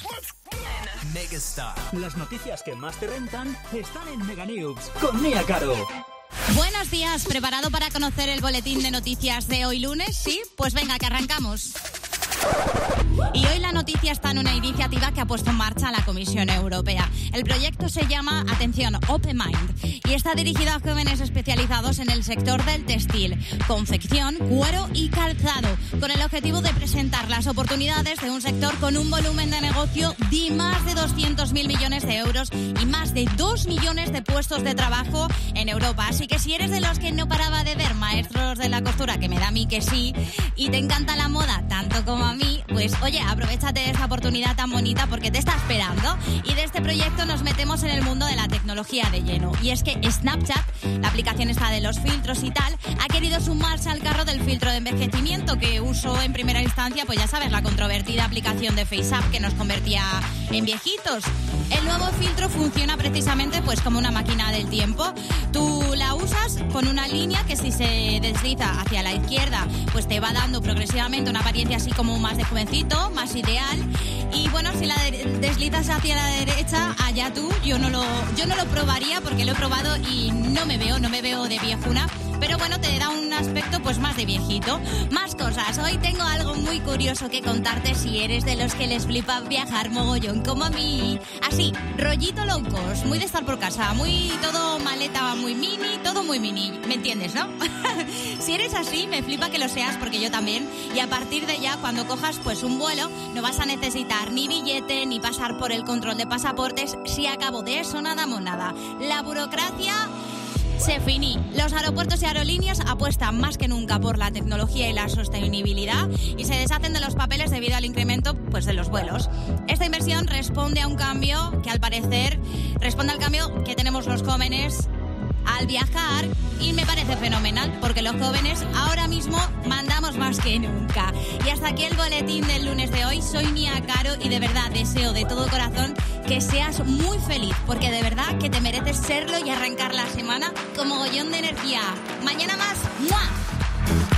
Megastar. Las noticias que más te rentan están en Mega News con Nia Caro. Buenos días, ¿preparado para conocer el boletín de noticias de hoy lunes? ¿Sí? Pues venga, que arrancamos. Y hoy la noticia está en una iniciativa que ha puesto en marcha la Comisión Europea. El proyecto se llama, atención, Open Mind, y está dirigido a jóvenes especializados en el sector del textil, confección, cuero y calzado, con el objetivo de presentar las oportunidades de un sector con un volumen de negocio de más de 200.000 millones de euros y más de 2 millones de puestos de trabajo en Europa. Así que si eres de los que no paraba de ver Maestros de la Costura, que me da a mí que sí, y te encanta la moda tanto como a mí, pues oye, aprovechate de esta oportunidad tan bonita porque te está esperando. Y de este proyecto nos metemos en el mundo de la tecnología de lleno. Y es que Snapchat, la aplicación esta de los filtros y tal, ha querido sumarse al carro del filtro de envejecimiento que usó en primera instancia, pues ya sabes, la controvertida aplicación de FaceApp que nos convertía en viejitos. El nuevo filtro funciona precisamente pues como una máquina del tiempo. Tú la usas con una línea que si se desliza hacia la izquierda, pues te va dando progresivamente una apariencia así como más de jovencito, más ideal. Y bueno, si la deslizas hacia la derecha, allá tú. Yo no lo probaría porque lo he probado y no me veo de viejuna. Pero bueno, te da un aspecto pues más de viejito. Más cosas. Hoy tengo algo muy curioso que contarte si eres de los que les flipa viajar mogollón como a mí. Así, rollito low cost, muy de estar por casa, muy todo maleta, muy mini, todo muy mini. ¿Me entiendes, no? Si eres así, me flipa que lo seas porque yo también. Y a partir de ya, cuando cojas pues un vuelo, no vas a necesitar ni billete ni pasar por el control de pasaportes. Si a cabo de eso nada monada. La burocracia se finí. Los aeropuertos y aerolíneas apuestan más que nunca por la tecnología y la sostenibilidad y se deshacen de los papeles debido al incremento pues de los vuelos. Esta inversión responde a un cambio que al parecer responde al cambio que tenemos los jóvenes al viajar y me parece fenomenal porque los jóvenes ahora mismo mandamos más que nunca. Y hasta aquí el boletín del lunes de hoy. Soy Nia Caro y de verdad deseo de todo corazón que seas muy feliz porque de verdad que te mereces serlo y arrancar la semana con mogollón de energía. Mañana más. ¡Mua!